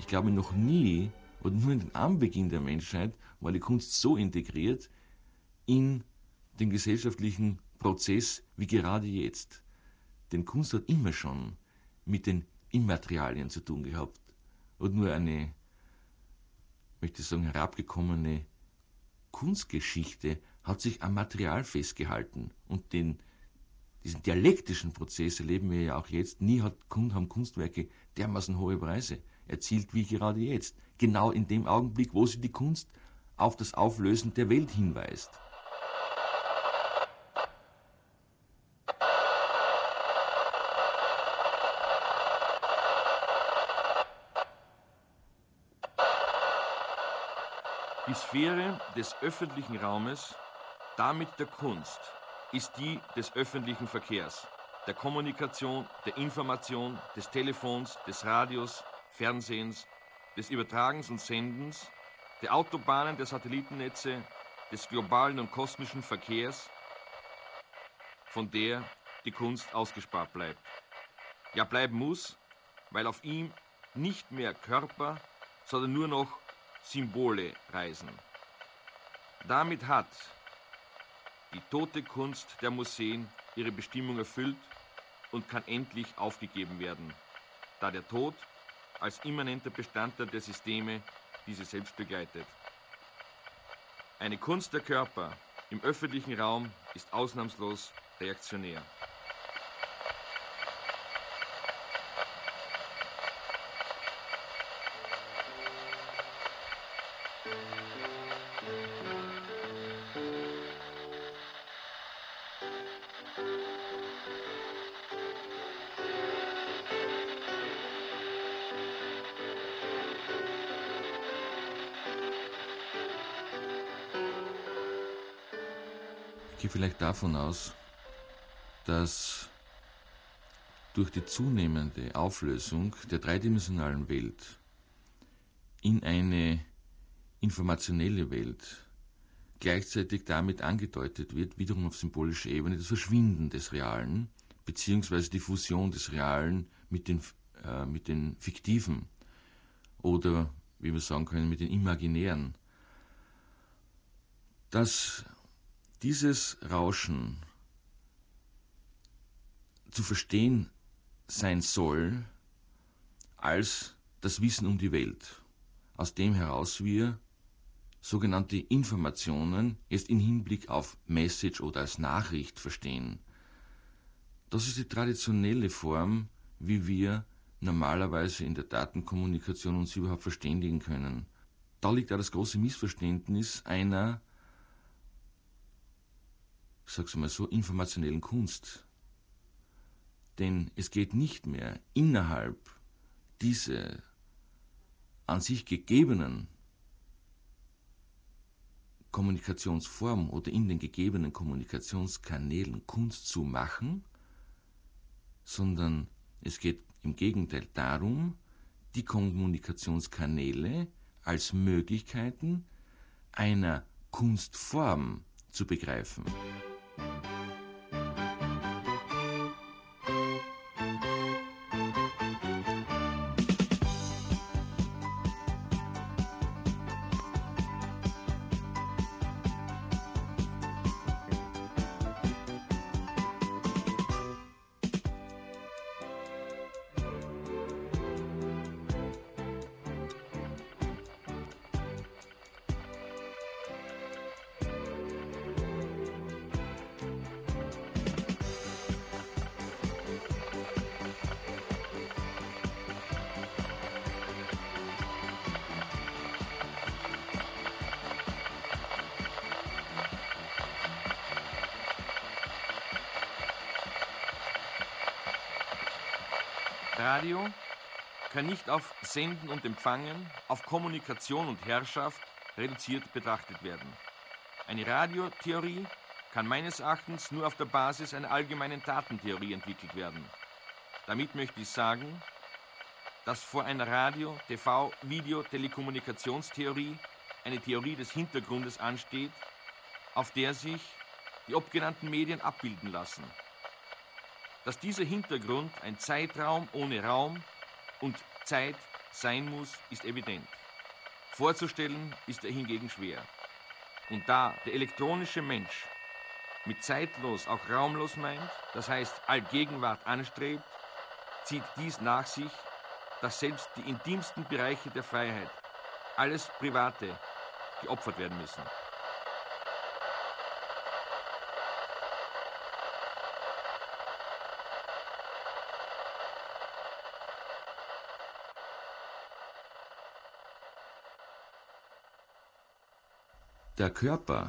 Ich glaube, noch nie und nur in den Anbeginn der Menschheit war die Kunst so integriert in den gesellschaftlichen Prozess wie gerade jetzt. Denn Kunst hat immer schon mit den Immaterialien zu tun gehabt und nur eine, möchte ich sagen, herabgekommene Kunstgeschichte hat sich am Material festgehalten und diesen dialektischen Prozess erleben wir ja auch jetzt. Nie haben Kunstwerke dermaßen hohe Preise erzielt wie gerade jetzt. Genau in dem Augenblick, wo sie die Kunst auf das Auflösen der Welt hinweist. Die Sphäre des öffentlichen Raumes, damit der Kunst, ist die des öffentlichen Verkehrs, der Kommunikation, der Information, des Telefons, des Radios, Fernsehens, des Übertragens und Sendens, der Autobahnen, der Satellitennetze, des globalen und kosmischen Verkehrs, von der die Kunst ausgespart bleibt. Ja, bleiben muss, weil auf ihm nicht mehr Körper, sondern nur noch Symbole reisen. Damit hat die tote Kunst der Museen ihre Bestimmung erfüllt und kann endlich aufgegeben werden, da der Tod als immanenter Bestandteil der Systeme diese selbst begleitet. Eine Kunst der Körper im öffentlichen Raum ist ausnahmslos reaktionär. Ich gehe vielleicht davon aus, dass durch die zunehmende Auflösung der dreidimensionalen Welt in eine informationelle Welt gleichzeitig damit angedeutet wird, wiederum auf symbolischer Ebene, das Verschwinden des Realen, beziehungsweise die Fusion des Realen mit den Fiktiven oder, wie wir sagen können, mit den Imaginären. Dass dieses Rauschen zu verstehen sein soll als das Wissen um die Welt, aus dem heraus wir sogenannte Informationen jetzt im Hinblick auf Message oder als Nachricht verstehen. Das ist die traditionelle Form, wie wir normalerweise in der Datenkommunikation uns überhaupt verständigen können. Da liegt auch das große Missverständnis einer, ich sag's mal so, informationellen Kunst. Denn es geht nicht mehr innerhalb dieser an sich gegebenen Kommunikationsform oder in den gegebenen Kommunikationskanälen Kunst zu machen, sondern es geht im Gegenteil darum, die Kommunikationskanäle als Möglichkeiten einer Kunstform zu begreifen. Radio kann nicht auf Senden und Empfangen, auf Kommunikation und Herrschaft reduziert betrachtet werden. Eine Radiotheorie kann meines Erachtens nur auf der Basis einer allgemeinen Datentheorie entwickelt werden. Damit möchte ich sagen, dass vor einer Radio-, TV-, Video-, Telekommunikationstheorie eine Theorie des Hintergrundes ansteht, auf der sich die obgenannten Medien abbilden lassen. Dass dieser Hintergrund ein Zeitraum ohne Raum und Zeit sein muss, ist evident. Vorzustellen ist er hingegen schwer. Und da der elektronische Mensch mit zeitlos auch raumlos meint, das heißt Allgegenwart anstrebt, zieht dies nach sich, dass selbst die intimsten Bereiche der Freiheit, alles Private, geopfert werden müssen. Der Körper,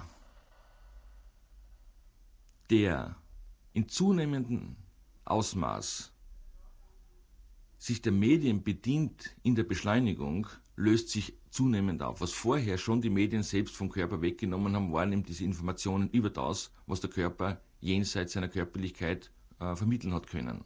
der in zunehmendem Ausmaß sich der Medien bedient in der Beschleunigung, löst sich zunehmend auf. Was vorher schon die Medien selbst vom Körper weggenommen haben, waren eben diese Informationen über das, was der Körper jenseits seiner Körperlichkeit vermitteln hat können.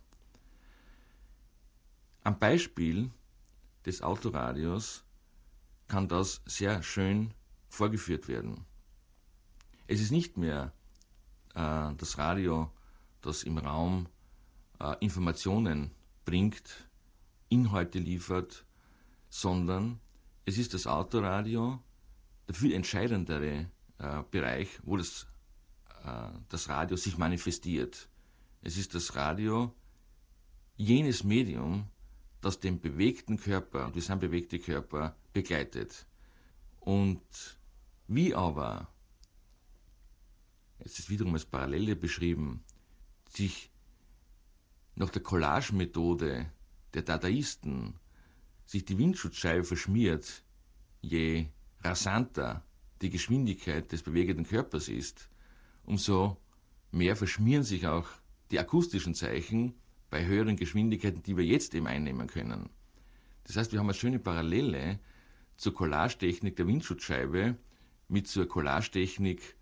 Am Beispiel des Autoradios kann das sehr schön vorgeführt werden. Es ist nicht mehr das Radio, das im Raum Informationen bringt, Inhalte liefert, sondern es ist das Autoradio, der viel entscheidendere Bereich, wo das Radio sich manifestiert. Es ist das Radio, jenes Medium, das den bewegten Körper, und wir sind bewegte Körper, begleitet. Und wie aber, jetzt ist wiederum als Parallele beschrieben, sich nach der Collage-Methode der Dadaisten sich die Windschutzscheibe verschmiert, je rasanter die Geschwindigkeit des bewegenden Körpers ist, umso mehr verschmieren sich auch die akustischen Zeichen bei höheren Geschwindigkeiten, die wir jetzt eben einnehmen können. Das heißt, wir haben eine schöne Parallele zur Collagetechnik der Windschutzscheibe mit zur Collagetechnik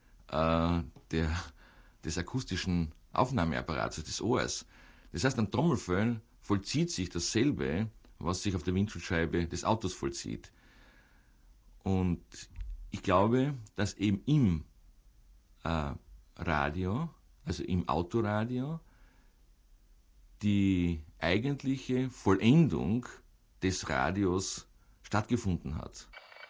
des akustischen Aufnahmeapparats, des Ohrs. Das heißt, am Trommelfell vollzieht sich dasselbe, was sich auf der Windschutzscheibe des Autos vollzieht. Und ich glaube, dass eben im Radio, also im Autoradio, die eigentliche Vollendung des Radios stattgefunden hat.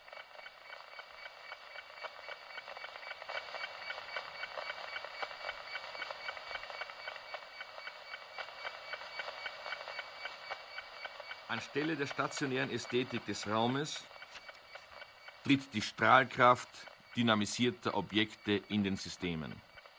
Anstelle der stationären Ästhetik des Raumes tritt die Strahlkraft dynamisierter Objekte in den Systemen.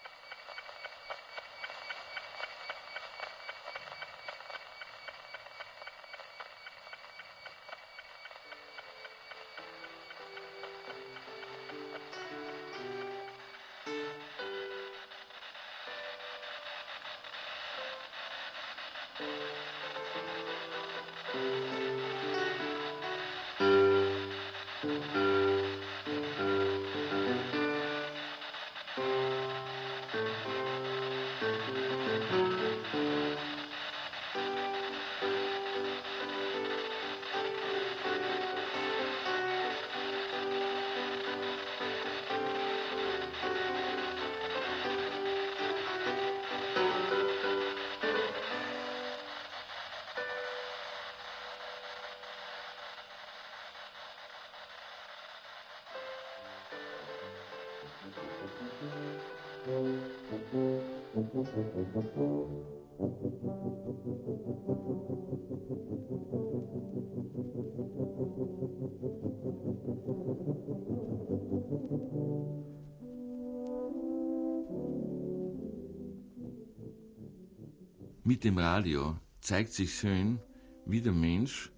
Mit dem Radio zeigt sich schön, wie der Mensch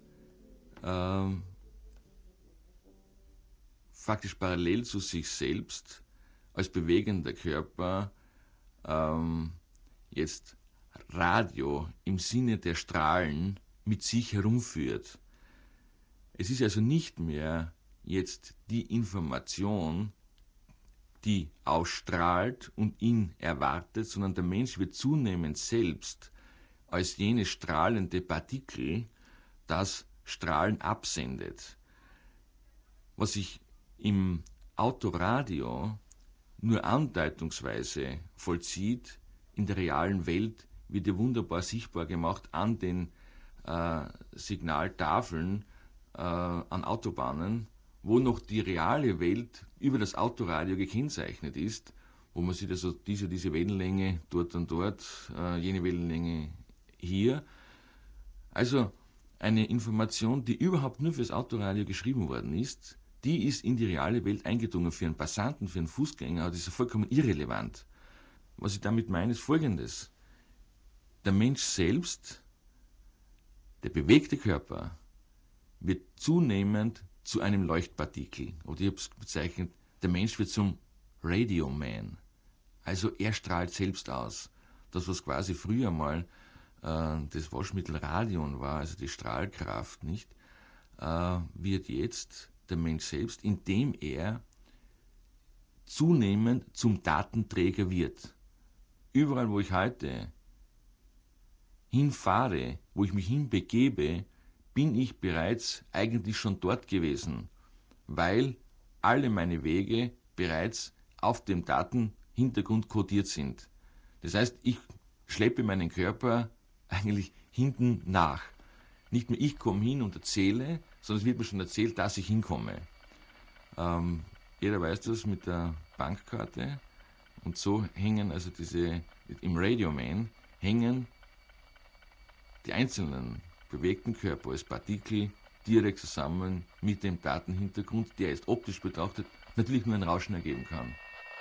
faktisch parallel zu sich selbst als bewegender Körper jetzt Radio im Sinne der Strahlen mit sich herumführt. Es ist also nicht mehr jetzt die Information, die ausstrahlt und ihn erwartet, sondern der Mensch wird zunehmend selbst als jenes strahlende Partikel, das Strahlen absendet. Was sich im Autoradio nur andeutungsweise vollzieht, in der realen Welt wird ja wunderbar sichtbar gemacht an den Signaltafeln, an Autobahnen, wo noch die reale Welt über das Autoradio gekennzeichnet ist, wo man sieht, also diese Wellenlänge dort und dort, jene Wellenlänge hier. Also eine Information, die überhaupt nur fürs Autoradio geschrieben worden ist, die ist in die reale Welt eingedrungen. Für einen Passanten, für einen Fußgänger, das ist vollkommen irrelevant. Was ich damit meine, ist Folgendes. Der Mensch selbst, der bewegte Körper, wird zunehmend zu einem Leuchtpartikel. Oder ich habe es bezeichnet, der Mensch wird zum Radio Man. Also er strahlt selbst aus. Das, was quasi früher mal das Waschmittel Radion war, also die Strahlkraft, nicht, wird jetzt der Mensch selbst, indem er zunehmend zum Datenträger wird. Überall, wo ich heute hinfahre, wo ich mich hinbegebe, bin ich bereits eigentlich schon dort gewesen, weil alle meine Wege bereits auf dem Datenhintergrund kodiert sind. Das heißt, ich schleppe meinen Körper eigentlich hinten nach. Nicht nur ich komme hin und erzähle, sondern es wird mir schon erzählt, dass ich hinkomme. Jeder weiß das mit der Bankkarte. Und so hängen also im Radioman hängen die einzelnen bewegten Körper als Partikel direkt zusammen mit dem Datenhintergrund, der jetzt optisch betrachtet natürlich nur ein Rauschen ergeben kann.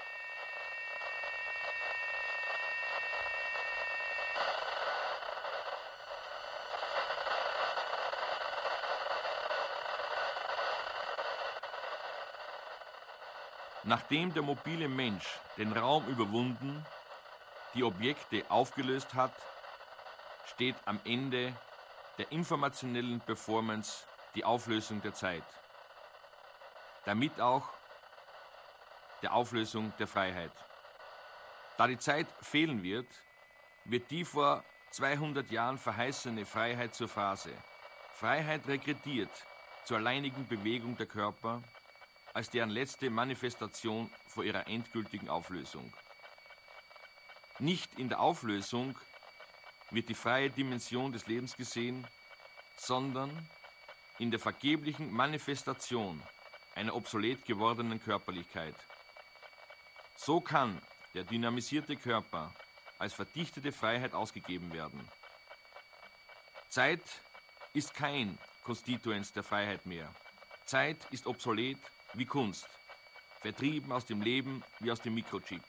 Nachdem der mobile Mensch den Raum überwunden, die Objekte aufgelöst hat, steht am Ende der informationellen Performance die Auflösung der Zeit. Damit auch der Auflösung der Freiheit. Da die Zeit fehlen wird, wird die vor 200 Jahren verheißene Freiheit zur Phrase. Freiheit regrediert zur alleinigen Bewegung der Körper als deren letzte Manifestation vor ihrer endgültigen Auflösung. Nicht in der Auflösung wird die freie Dimension des Lebens gesehen, sondern in der vergeblichen Manifestation einer obsolet gewordenen Körperlichkeit. So kann der dynamisierte Körper als verdichtete Freiheit ausgegeben werden. Zeit ist kein Konstituens der Freiheit mehr. Zeit ist obsolet wie Kunst, vertrieben aus dem Leben wie aus dem Mikrochip.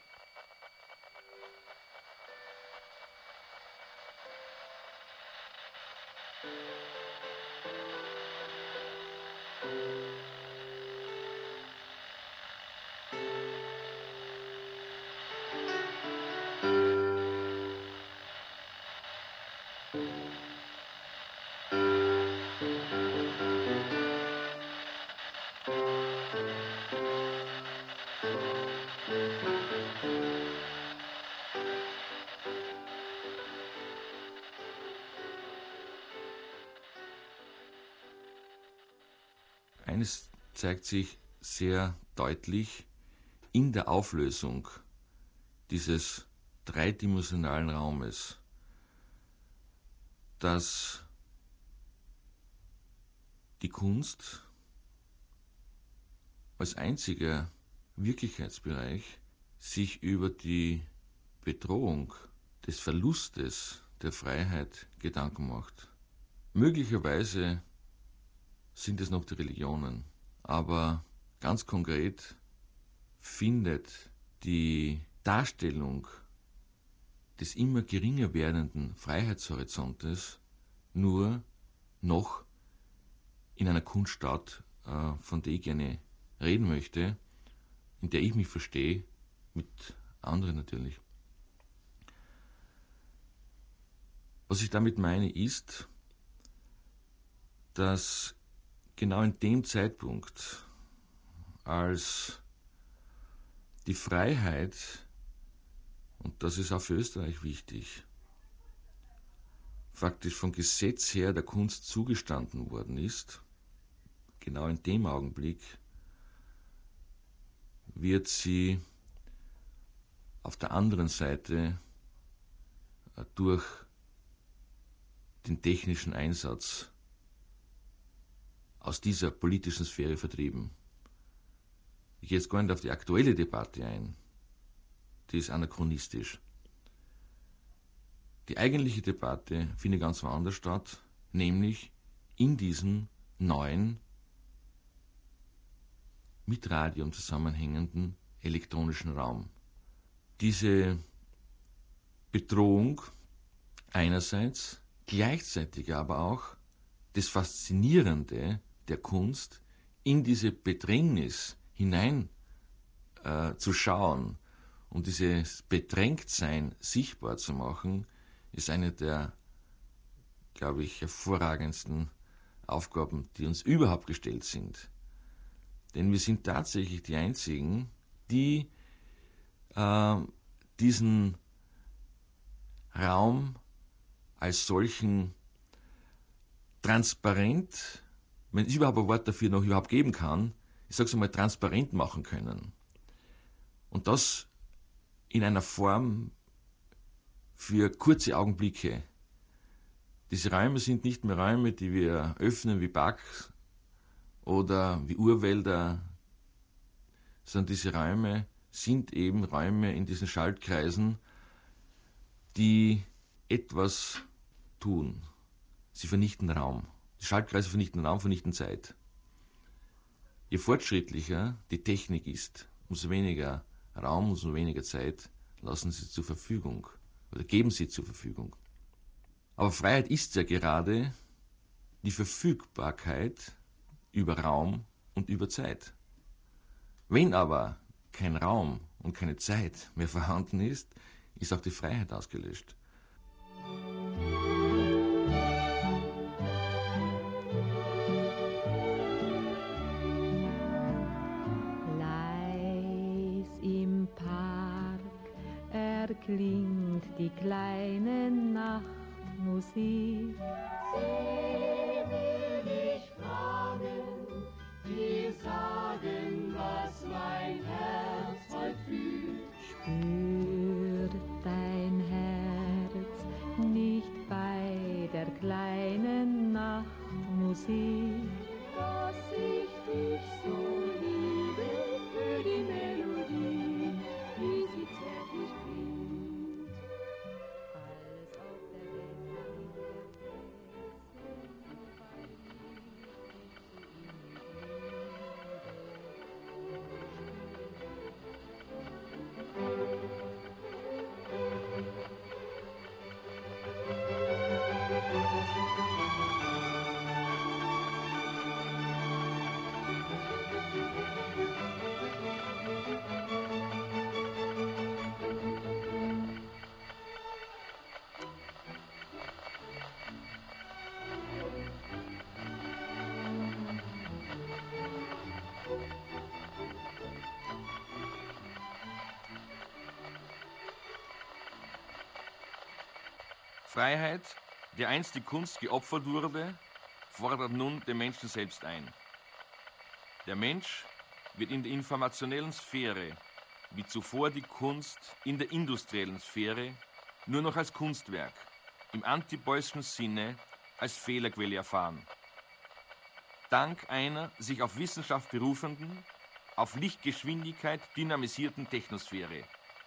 Eines zeigt sich sehr deutlich in der Auflösung dieses dreidimensionalen Raumes, dass die Kunst als einziger Wirklichkeitsbereich sich über die Bedrohung des Verlustes der Freiheit Gedanken macht. Möglicherweise sind es noch die Religionen, aber ganz konkret findet die Darstellung des immer geringer werdenden Freiheitshorizontes nur noch in einer Kunst statt, von der ich gerne reden möchte, in der ich mich verstehe, mit anderen natürlich. Was ich damit meine ist, dass genau in dem Zeitpunkt, als die Freiheit, und das ist auch für Österreich wichtig, faktisch vom Gesetz her der Kunst zugestanden worden ist, genau in dem Augenblick wird sie auf der anderen Seite durch den technischen Einsatz aus dieser politischen Sphäre vertrieben. Ich gehe jetzt gar nicht auf die aktuelle Debatte ein. Die ist anachronistisch. Die eigentliche Debatte findet ganz woanders statt, nämlich in diesem neuen, mit Radium zusammenhängenden elektronischen Raum. Diese Bedrohung einerseits, gleichzeitig aber auch das Faszinierende der Kunst, in diese Bedrängnis hinein zu schauen und dieses Bedrängtsein sichtbar zu machen, ist eine der, glaube ich, hervorragendsten Aufgaben, die uns überhaupt gestellt sind. Denn wir sind tatsächlich die Einzigen, die diesen Raum als solchen transparent, wenn es überhaupt ein Wort dafür noch überhaupt geben kann, ich sage es einmal, transparent machen können. Und das in einer Form für kurze Augenblicke. Diese Räume sind nicht mehr Räume, die wir öffnen wie Parks oder wie Urwälder, sondern diese Räume sind eben Räume in diesen Schaltkreisen, die etwas tun. Sie vernichten Raum. Die Schaltkreise vernichten Raum, vernichten Zeit. Je fortschrittlicher die Technik ist, umso weniger Raum, umso weniger Zeit lassen sie zur Verfügung oder geben sie zur Verfügung. Aber Freiheit ist ja gerade die Verfügbarkeit über Raum und über Zeit. Wenn aber kein Raum und keine Zeit mehr vorhanden ist, ist auch die Freiheit ausgelöscht. Leis im Park erklingt die kleine Nachtmusik. Sie will dich fragen, dir sagen, was mein Herz heute fühlt. Spürt dein Herz nicht bei der kleinen Nachtmusik, dass ich dich so liebe für die Melodie, wie sie zärtlich klingt. Alles auf der Welt liegt vergessen, weil ich dich so innig Freiheit, der einst die Kunst geopfert wurde, fordert nun den Menschen selbst ein. Der Mensch wird in der informationellen Sphäre, wie zuvor die Kunst in der industriellen Sphäre, nur noch als Kunstwerk, im antibeußschen Sinne als Fehlerquelle erfahren. Dank einer sich auf Wissenschaft berufenden, auf Lichtgeschwindigkeit dynamisierten Technosphäre.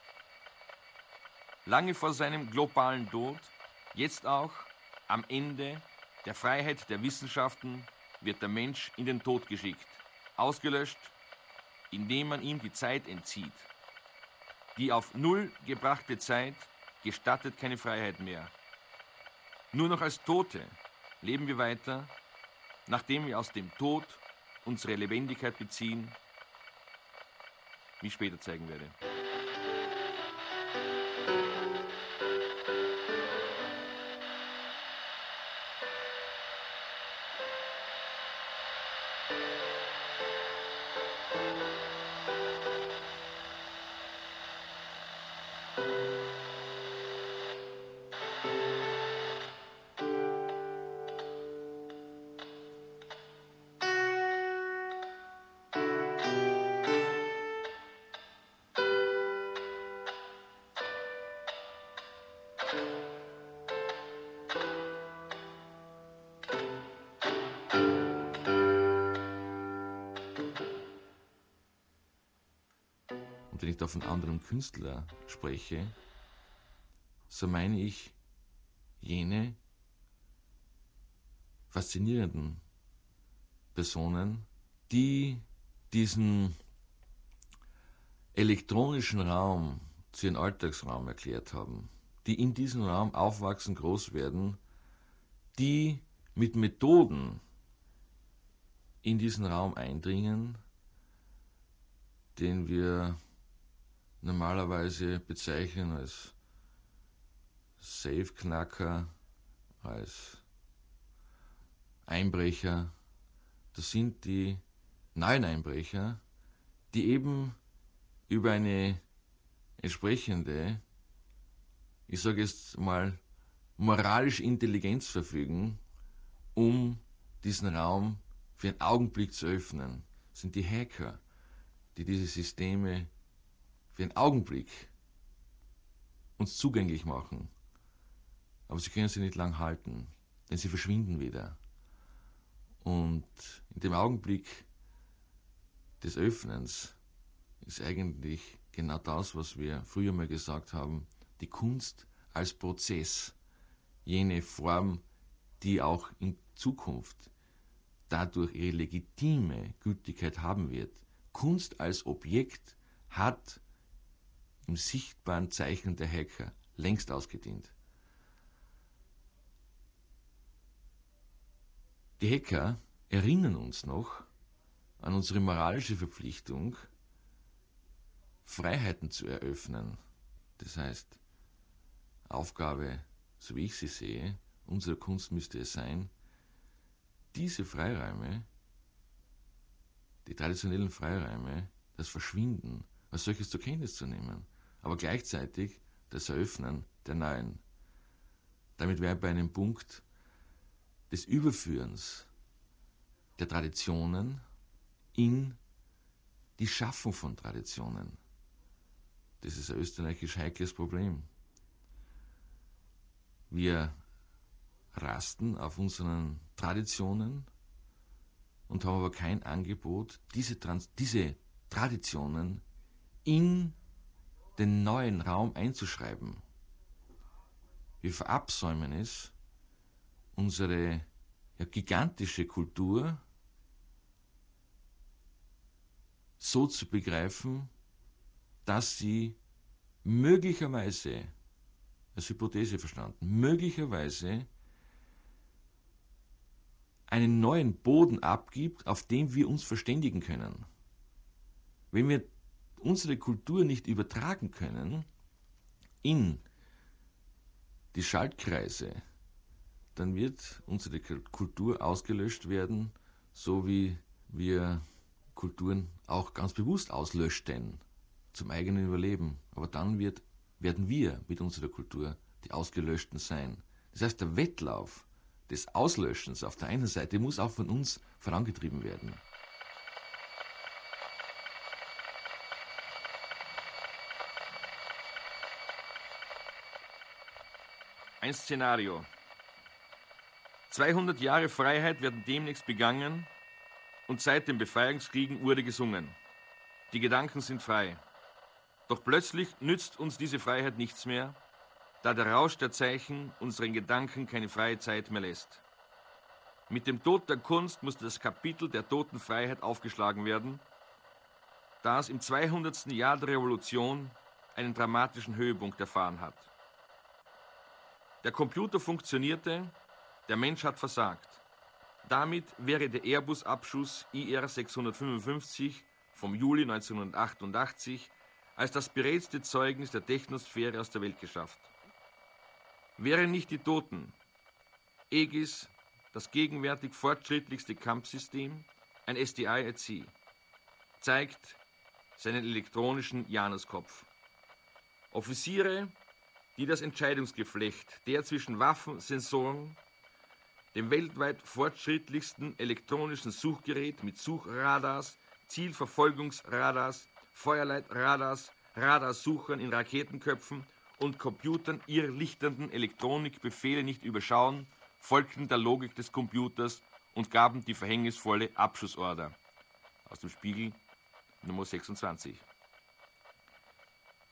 Lange vor seinem globalen Tod, jetzt auch am Ende der Freiheit der Wissenschaften, wird der Mensch in den Tod geschickt, ausgelöscht, indem man ihm die Zeit entzieht. Die auf Null gebrachte Zeit gestattet keine Freiheit mehr. Nur noch als Tote leben wir weiter, nachdem wir aus dem Tod unsere Lebendigkeit beziehen, wie ich später zeigen werde. und wenn ich da von anderem Künstler spreche, so meine ich jene faszinierenden Personen, die diesen elektronischen Raum zu ihrem Alltagsraum erklärt haben, die in diesem Raum aufwachsen, groß werden, die mit Methoden in diesen Raum eindringen, den wir normalerweise bezeichnen als Safe-Knacker, als Einbrecher. Das sind die neuen Einbrecher, die eben über eine entsprechende, ich sage jetzt mal, moralische Intelligenz verfügen, um diesen Raum für einen Augenblick zu öffnen. Das sind die Hacker, die diese Systeme für einen Augenblick uns zugänglich machen. Aber sie können sie nicht lang halten, denn sie verschwinden wieder. Und in dem Augenblick des Öffnens ist eigentlich genau das, was wir früher mal gesagt haben, die Kunst als Prozess, jene Form, die auch in Zukunft dadurch ihre legitime Gültigkeit haben wird. Kunst als Objekt hat im sichtbaren Zeichen der Hacker längst ausgedient. Die Hacker erinnern uns noch an unsere moralische Verpflichtung, Freiheiten zu eröffnen. Das heißt, Aufgabe, so wie ich sie sehe, unserer Kunst müsste es sein, diese Freiräume, die traditionellen Freiräume, das Verschwinden als solches zur Kenntnis zu nehmen, aber gleichzeitig das Eröffnen der neuen. Damit wäre bei einem Punkt des Überführens der Traditionen in die Schaffung von Traditionen. Das ist ein österreichisch heikles Problem. Wir rasten auf unseren Traditionen und haben aber kein Angebot, diese Traditionen in den neuen Raum einzuschreiben. Wir verabsäumen es, unsere gigantische Kultur so zu begreifen, dass sie möglicherweise, als Hypothese verstanden, möglicherweise einen neuen Boden abgibt, auf dem wir uns verständigen können. Wenn wir unsere Kultur nicht übertragen können in die Schaltkreise, dann wird unsere Kultur ausgelöscht werden, so wie wir Kulturen auch ganz bewusst auslöschten, zum eigenen Überleben. Aber dann werden wir mit unserer Kultur die Ausgelöschten sein. Das heißt, der Wettlauf des Auslöschens auf der einen Seite muss auch von uns vorangetrieben werden. Ein Szenario. 200 Jahre Freiheit werden demnächst begangen und seit den Befreiungskriegen wurde gesungen. Die Gedanken sind frei. Doch plötzlich nützt uns diese Freiheit nichts mehr, da der Rausch der Zeichen unseren Gedanken keine freie Zeit mehr lässt. Mit dem Tod der Kunst musste das Kapitel der toten Freiheit aufgeschlagen werden, da es im 200. Jahr der Revolution einen dramatischen Höhepunkt erfahren hat. Der Computer funktionierte, der Mensch hat versagt. Damit wäre der Airbus-Abschuss IR 655 vom Juli 1988 als das beredte Zeugnis der Technosphäre aus der Welt geschafft. Wären nicht die Toten, Aegis, das gegenwärtig fortschrittlichste Kampfsystem, ein SDI-at-Sea, zeigt seinen elektronischen Januskopf. Offiziere, die das Entscheidungsgeflecht der zwischen Waffensensoren, dem weltweit fortschrittlichsten elektronischen Suchgerät mit Suchradars, Zielverfolgungsradars, Feuerleitradars, Radarsuchern in Raketenköpfen und Computern irrlichternden Elektronikbefehle nicht überschauen, folgten der Logik des Computers und gaben die verhängnisvolle Abschussorder. Aus dem Spiegel Nummer 26.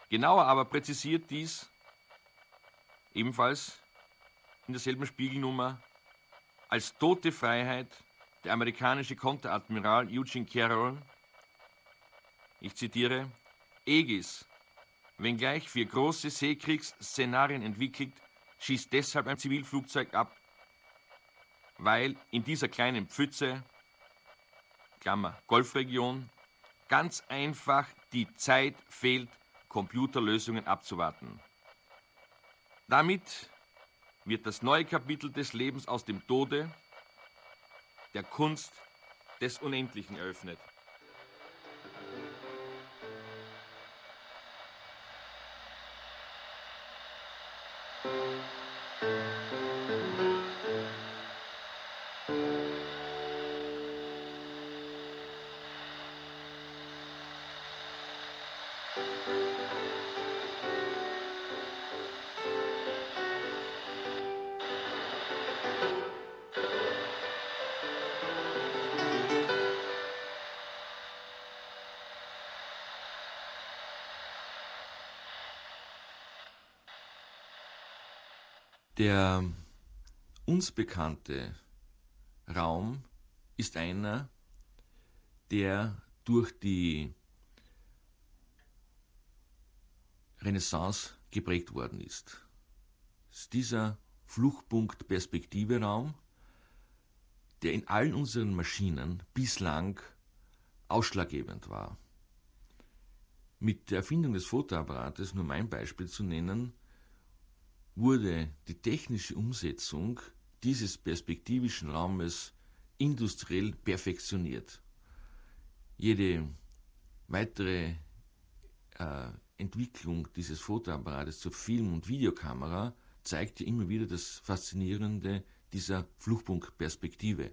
Genauer aber präzisiert dies ebenfalls in derselben Spiegelnummer als tote Freiheit der amerikanische Konteradmiral Eugene Carroll, ich zitiere, Aegis, wenngleich für große Seekriegsszenarien entwickelt, schießt deshalb ein Zivilflugzeug ab, weil in dieser kleinen Pfütze, Klammer, Golfregion, ganz einfach die Zeit fehlt, Computerlösungen abzuwarten. Damit wird das neue Kapitel des Lebens aus dem Tode, der Kunst des Unendlichen eröffnet. Der uns bekannte Raum ist einer, der durch die Renaissance geprägt worden ist. Es ist dieser Fluchtpunkt-Perspektive-Raum, der in allen unseren Maschinen bislang ausschlaggebend war. Mit der Erfindung des Fotoapparates, nur um ein Beispiel zu nennen, wurde die technische Umsetzung dieses perspektivischen Raumes industriell perfektioniert. Jede weitere Entwicklung dieses Fotoapparates zur Film- und Videokamera zeigt ja immer wieder das Faszinierende dieser Fluchtpunktperspektive.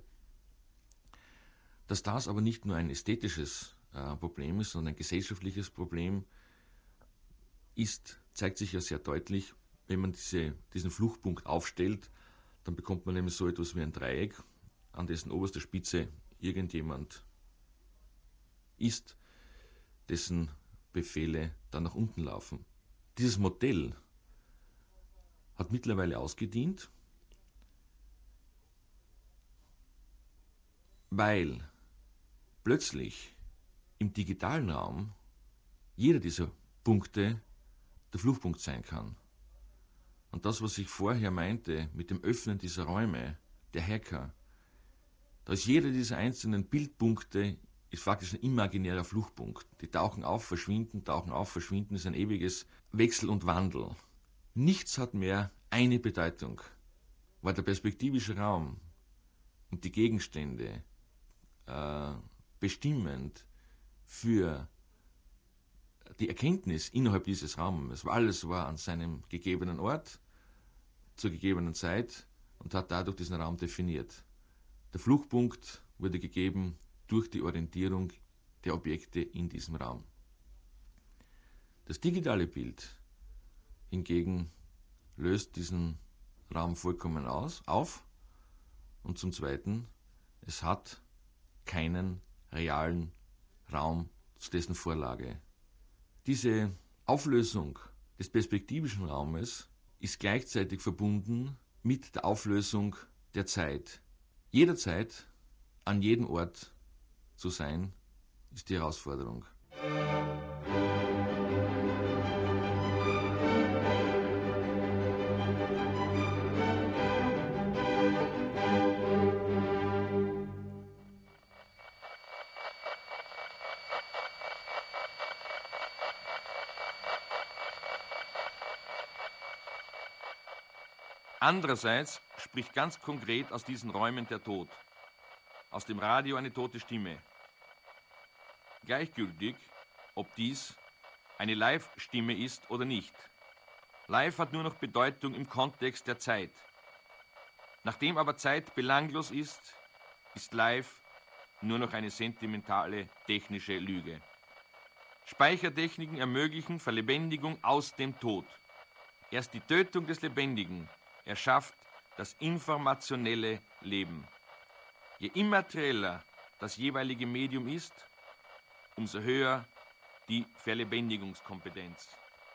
Dass das aber nicht nur ein ästhetisches Problem ist, sondern ein gesellschaftliches Problem ist, zeigt sich ja sehr deutlich, wenn man diesen Fluchtpunkt aufstellt, dann bekommt man nämlich so etwas wie ein Dreieck, an dessen oberster Spitze irgendjemand ist, dessen Befehle dann nach unten laufen. Dieses Modell hat mittlerweile ausgedient, weil plötzlich im digitalen Raum jeder dieser Punkte der Fluchtpunkt sein kann. Und das, was ich vorher meinte mit dem Öffnen dieser Räume, der Hacker, da ist jeder dieser einzelnen Bildpunkte ist faktisch ein imaginärer Fluchtpunkt. Die tauchen auf, verschwinden, ist ein ewiges Wechsel und Wandel. Nichts hat mehr eine Bedeutung, weil der perspektivische Raum und die Gegenstände bestimmend für die Erkenntnis innerhalb dieses Raumes. Alles war an seinem gegebenen Ort, zur gegebenen Zeit und hat dadurch diesen Raum definiert. Der Fluchtpunkt wurde gegeben durch die Orientierung der Objekte in diesem Raum. Das digitale Bild hingegen löst diesen Raum vollkommen auf und zum Zweiten, es hat keinen realen Raum zu dessen Vorlage. Diese Auflösung des perspektivischen Raumes ist gleichzeitig verbunden mit der Auflösung der Zeit. Jederzeit an jedem Ort zu sein, ist die Herausforderung. Andererseits spricht ganz konkret aus diesen Räumen der Tod. Aus dem Radio eine tote Stimme. Gleichgültig, ob dies eine Live-Stimme ist oder nicht. Live hat nur noch Bedeutung im Kontext der Zeit. Nachdem aber Zeit belanglos ist, ist Live nur noch eine sentimentale technische Lüge. Speichertechniken ermöglichen Verlebendigung aus dem Tod. Erst die Tötung des Lebendigen erschafft das informationelle Leben. Je immaterieller das jeweilige Medium ist, umso höher die Verlebendigungskompetenz.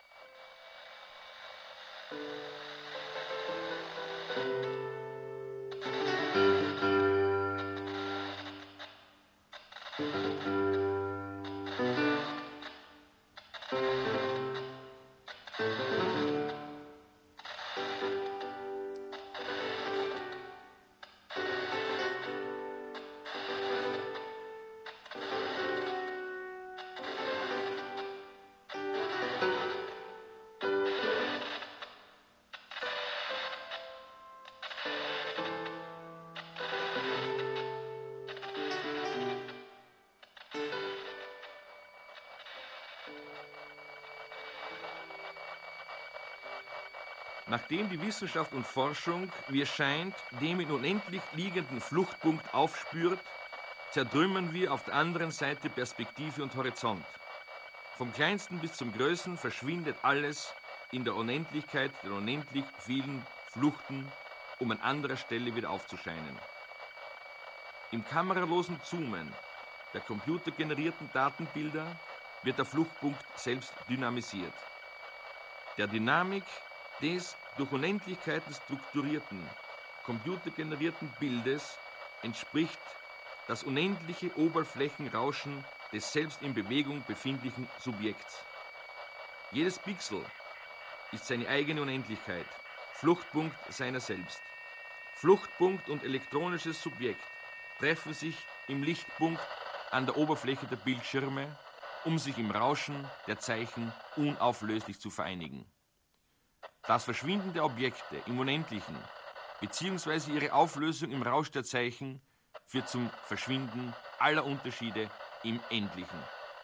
Nachdem die Wissenschaft und Forschung, wie es scheint, den in unendlich liegenden Fluchtpunkt aufspürt, zertrümmern wir auf der anderen Seite Perspektive und Horizont. Vom Kleinsten bis zum Größten verschwindet alles in der Unendlichkeit der unendlich vielen Fluchten, um an anderer Stelle wieder aufzuscheinen. Im kameralosen Zoomen der computergenerierten Datenbilder wird der Fluchtpunkt selbst dynamisiert. Der Dynamik des durch Unendlichkeiten strukturierten, computergenerierten Bildes entspricht das unendliche Oberflächenrauschen des selbst in Bewegung befindlichen Subjekts. Jedes Pixel ist seine eigene Unendlichkeit, Fluchtpunkt seiner selbst. Fluchtpunkt und elektronisches Subjekt treffen sich im Lichtpunkt an der Oberfläche der Bildschirme, um sich im Rauschen der Zeichen unauflöslich zu vereinigen. Das Verschwinden der Objekte im Unendlichen bzw. ihre Auflösung im Rausch der Zeichen führt zum Verschwinden aller Unterschiede im Endlichen.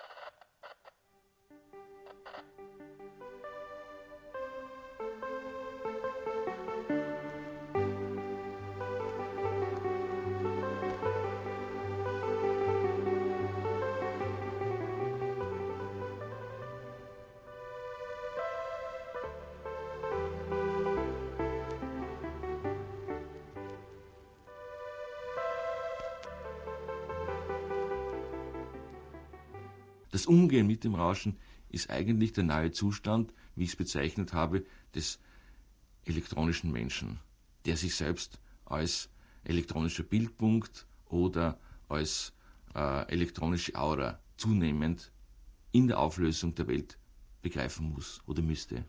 Das Umgehen mit dem Rauschen ist eigentlich der nahe Zustand, wie ich es bezeichnet habe, des elektronischen Menschen, der sich selbst als elektronischer Bildpunkt oder als elektronische Aura zunehmend in der Auflösung der Welt begreifen muss oder müsste.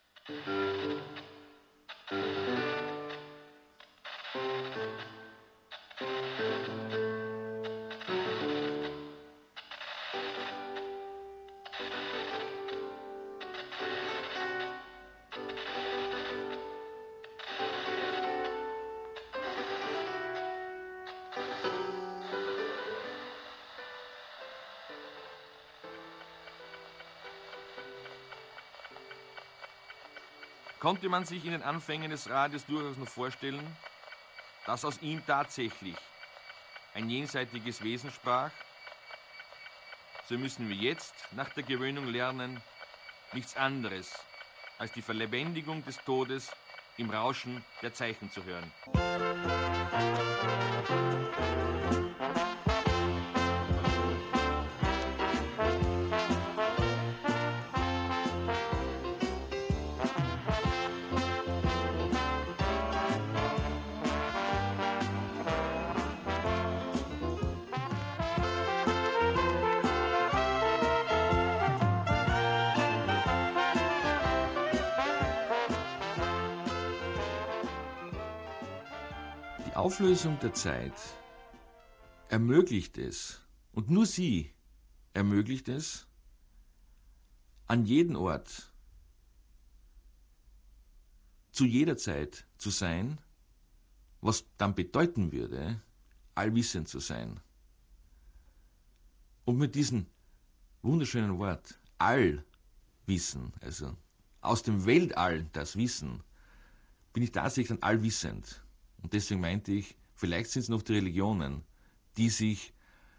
Konnte man sich in den Anfängen des Radios durchaus noch vorstellen, dass aus ihm tatsächlich ein jenseitiges Wesen sprach? So müssen wir jetzt nach der Gewöhnung lernen, nichts anderes als die Verlebendigung des Todes im Rauschen der Zeichen zu hören. Die Auflösung der Zeit ermöglicht es, und nur sie ermöglicht es, an jedem Ort, zu jeder Zeit zu sein, was dann bedeuten würde, allwissend zu sein. Und mit diesem wunderschönen Wort, Allwissen, also aus dem Weltall das Wissen, bin ich tatsächlich dann allwissend. Und deswegen meinte ich, vielleicht sind es noch die Religionen, die sich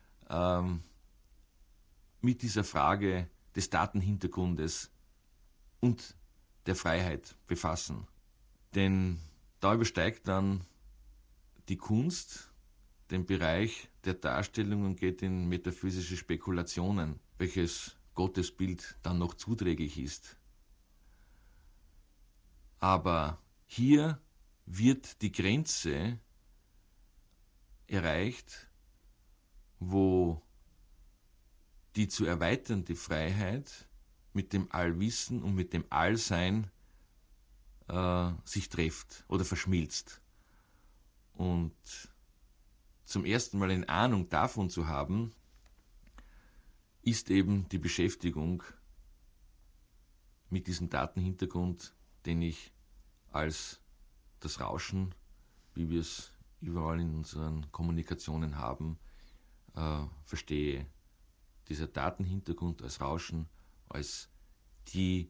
mit dieser Frage des Datenhintergrundes und der Freiheit befassen. Denn da übersteigt dann die Kunst den Bereich der Darstellung und geht in metaphysische Spekulationen, welches Gottesbild dann noch zuträglich ist. Aber hier wird die Grenze erreicht, wo die zu erweiternde Freiheit mit dem Allwissen und mit dem Allsein sich trifft oder verschmilzt. Und zum ersten Mal eine Ahnung davon zu haben, ist eben die Beschäftigung mit diesem Datenhintergrund, den ich als das Rauschen, wie wir es überall in unseren Kommunikationen haben, verstehe. Dieser Datenhintergrund als Rauschen, als die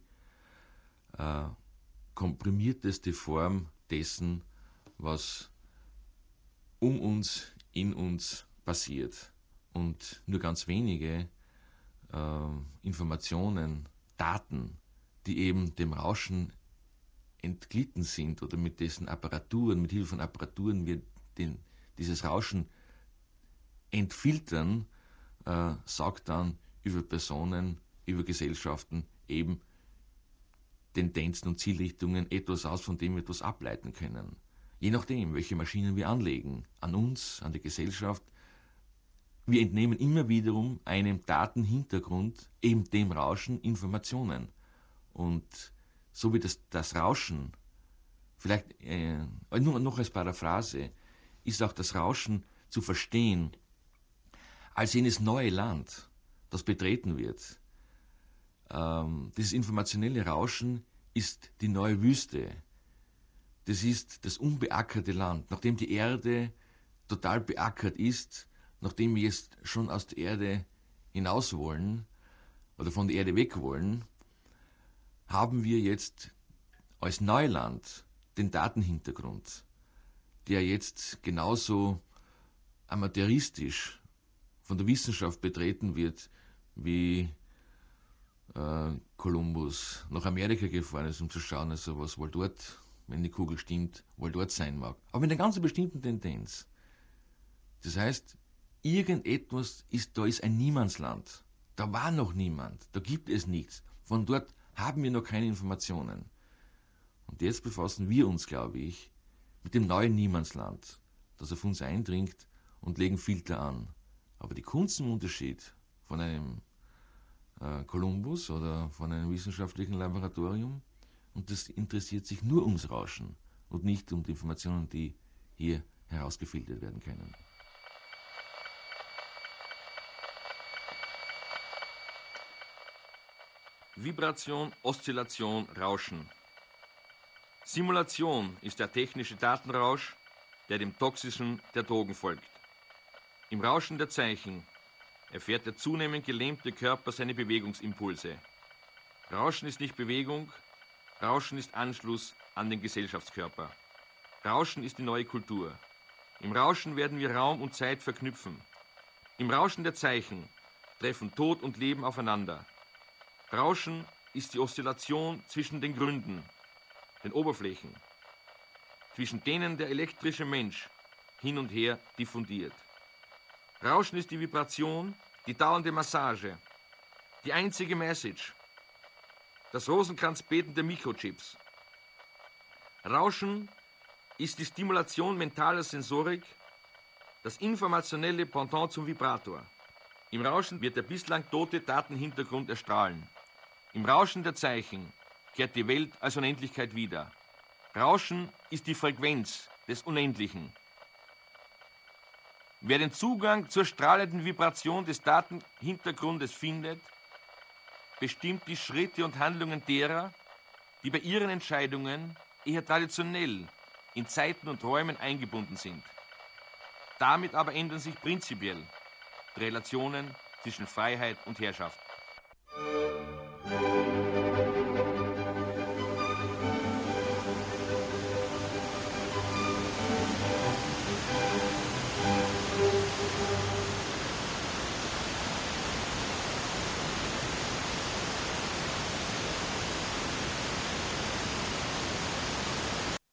komprimierteste Form dessen, was um uns, in uns passiert. Und nur ganz wenige Informationen, Daten, die eben dem Rauschen entglitten sind oder mit dessen Apparaturen, mit Hilfe von Apparaturen wir dieses Rauschen entfiltern, sagt dann über Personen, über Gesellschaften eben Tendenzen und Zielrichtungen etwas aus, von dem wir etwas ableiten können. Je nachdem, welche Maschinen wir anlegen, an uns, an die Gesellschaft. Wir entnehmen immer wiederum einem Datenhintergrund, eben dem Rauschen, Informationen. Und so wie das Rauschen, vielleicht nur noch als Paraphrase, ist auch das Rauschen zu verstehen als jenes neue Land, das betreten wird. Dieses informationelle Rauschen ist die neue Wüste. Das ist das unbeackerte Land. Nachdem die Erde total beackert ist, nachdem wir jetzt schon aus der Erde hinaus wollen oder von der Erde weg wollen, haben wir jetzt als Neuland den Datenhintergrund, der jetzt genauso amateuristisch von der Wissenschaft betreten wird, wie Kolumbus nach Amerika gefahren ist, um zu schauen, also was wohl dort, wenn die Kugel stimmt, wohl dort sein mag. Aber mit einer ganz bestimmten Tendenz. Das heißt, da ist ein Niemandsland. Da war noch niemand, da gibt es nichts. Von dort haben wir noch keine Informationen. Und jetzt befassen wir uns, glaube ich, mit dem neuen Niemandsland, das auf uns eindringt, und legen Filter an. Aber die Kunst im Unterschied von einem Kolumbus oder von einem wissenschaftlichen Laboratorium, und das interessiert sich nur ums Rauschen und nicht um die Informationen, die hier herausgefiltert werden können. Vibration, Oszillation, Rauschen. Simulation ist der technische Datenrausch, der dem toxischen der Drogen folgt. Im Rauschen der Zeichen erfährt der zunehmend gelähmte Körper seine Bewegungsimpulse. Rauschen ist nicht Bewegung, Rauschen ist Anschluss an den Gesellschaftskörper. Rauschen ist die neue Kultur. Im Rauschen werden wir Raum und Zeit verknüpfen. Im Rauschen der Zeichen treffen Tod und Leben aufeinander. Rauschen ist die Oszillation zwischen den Gründen, den Oberflächen, zwischen denen der elektrische Mensch hin und her diffundiert. Rauschen ist die Vibration, die dauernde Massage, die einzige Message, das Rosenkranzbeten der Mikrochips. Rauschen ist die Stimulation mentaler Sensorik, das informationelle Pendant zum Vibrator. Im Rauschen wird der bislang tote Datenhintergrund erstrahlen. Im Rauschen der Zeichen kehrt die Welt als Unendlichkeit wieder. Rauschen ist die Frequenz des Unendlichen. Wer den Zugang zur strahlenden Vibration des Datenhintergrundes findet, bestimmt die Schritte und Handlungen derer, die bei ihren Entscheidungen eher traditionell in Zeiten und Räumen eingebunden sind. Damit aber ändern sich prinzipiell die Relationen zwischen Freiheit und Herrschaft.